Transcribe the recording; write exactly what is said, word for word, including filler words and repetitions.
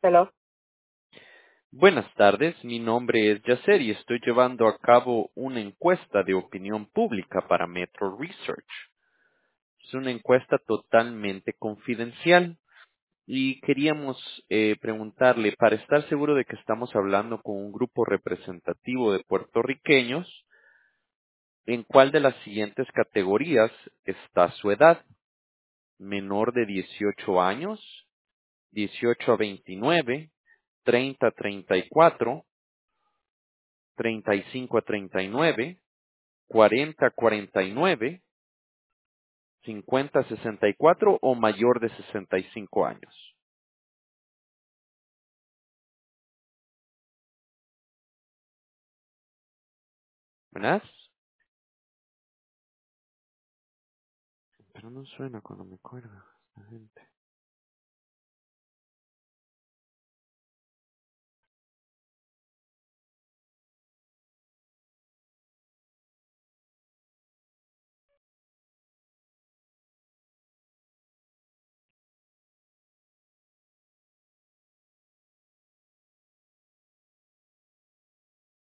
Hello. Buenas tardes, mi nombre es Yacer y estoy llevando a cabo una encuesta de opinión pública para Metro Research. Es una encuesta totalmente confidencial y queríamos eh, preguntarle, para estar seguro de que estamos hablando con un grupo representativo de puertorriqueños, ¿en cuál de las siguientes categorías está su edad? ¿Menor de dieciocho años, dieciocho a veintinueve, treinta a treinta y cuatro, treinta y cinco a treinta y nueve, cuarenta a cuarenta y nueve, cincuenta a sesenta y cuatro o mayor de sesenta y cinco años? ¿Verdad? Pero no suena cuando me cuelga esta gente.